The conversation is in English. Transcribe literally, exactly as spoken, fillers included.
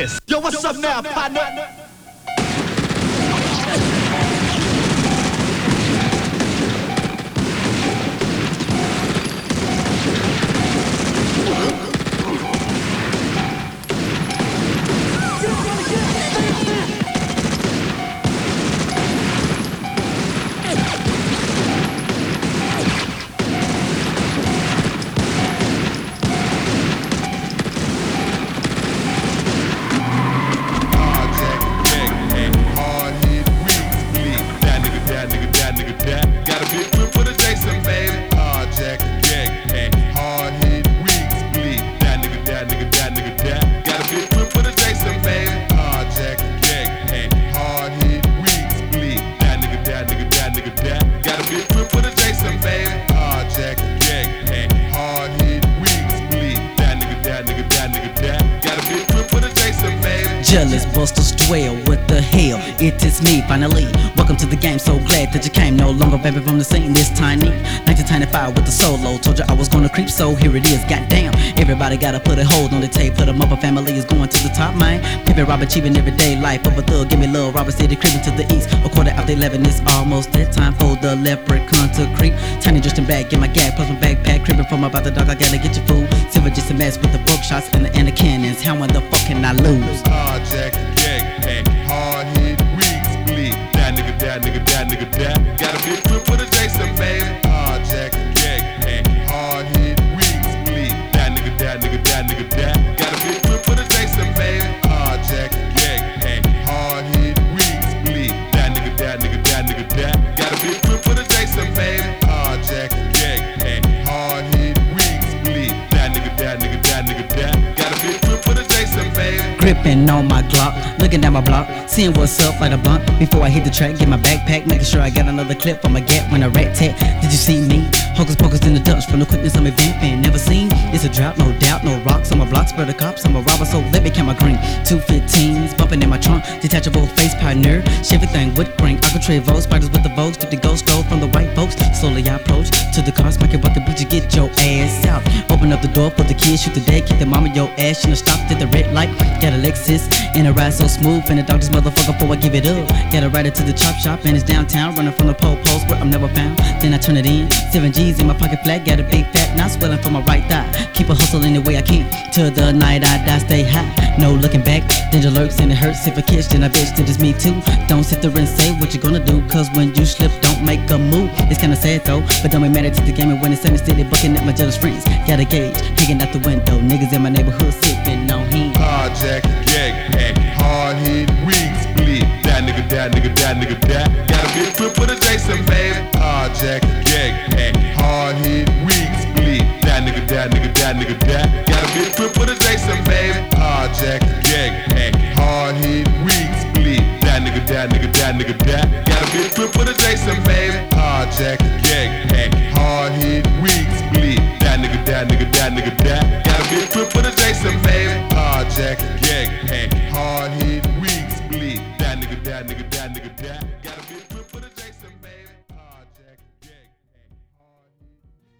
Yo, what's up now, partner? Jealous busters dwell, what the hell, it is me finally. Welcome to the game, so glad that you came. No longer baby from the scene, this tiny nineteen ninety-five with the solo. Told you I was gonna creep, so here it is, goddamn. Everybody gotta put a hold on the tape. Put 'em up, a family is going to the top, man. Pimpin' Rob achieving everyday life of a thug. Give me love, Robert City creeping to the east. A quarter after eleven, it's almost that time for the leprechaun to creep. Tiny dressed in bag, get my gag, plus my backpack. Creeping from about the dog, I gotta get your food. Silver just a mess with the bookshots and the, and the cannons. How in the fuck can I lose? Jack, gang, hang, hard hit, weeds, bleed. Die nigga, die nigga, die nigga, die. Got a big whip with a Jason, baby. Hard Jack, gang, hang, hard hit, weeds, bleed. Die nigga, die nigga, die nigga, die. Got a big whip with a Jason, baby. Hard Jack, gang, hang, hard hit, weeds, bleed. Die nigga, die nigga, die nigga, die. Got a big whip with a Jason, baby. Hard Jack, gang, hang, hard hit, weeds, bleed. Die nigga, die nigga, die nigga, die. Got a big whip with a Jason, baby. Gripping on my Glock, looking at my block, seeing what's up like a blunt. Before I hit the track, get my backpack, making sure I got another clip on my gap when I rat tat. Did you see me? Hocus pocus in the Dutch from the quickness I'm vamping. Never seen, it's a drought, no doubt, no rocks on my block. Spur the cops, I'm a robber, so let me count my green. two fifteens bumping in my trunk, detachable face pioneer. Chevy thing with green, Alcatraz, spiders with the Vogues, keep the ghost go from the white folks. Slowly I approach to the car, smack it about the beach, you get your ass out. Open up the door, put the kids, shoot the dead, kick the mama, your ass. You know, stopped at the red light, got a Lexus, and a ride so smooth, and the dog this motherfucker before I give it up. Gotta ride it to the chop shop, and it's downtown, running from the pole post where I'm never found. Then I turn it in, seven G's in my pocket flat, got a big fat knot swelling from my right thigh. Keep a hustle any way I can, till the night I die, stay high. No looking back, danger lurks and it hurts. If I catch, then I bitch, then it's me too. Don't sit there and say what you gonna do, cause when you slip, don't make a move. It's kinda sad though, but don't be mad at the game. And when it's sunny, steady bucking at my jealous friends. Got a gauge, hanging out the window, niggas in my neighborhood sipping on him. Hard Jack, gang, hang, hard hit, weeds, bleed. Die nigga, die nigga, die nigga, die. Got a big whip with a Jason, baby. Hard Jack, gang, hang, hard hit, weeds, bleed. Die nigga, die nigga, die nigga, die. Got a big whip with a Jason, baby. Hard Jack, gang, hang, hard hit, weeds, bleed. Die nigga, die nigga, die nigga, die. Got a big whip with a Jason, baby. Hard Jack, gang, hang, hard hit, weeds, bleed. Die nigga, die nigga, die nigga, die. Got a big whip with a Jason, baby. Hard Jack.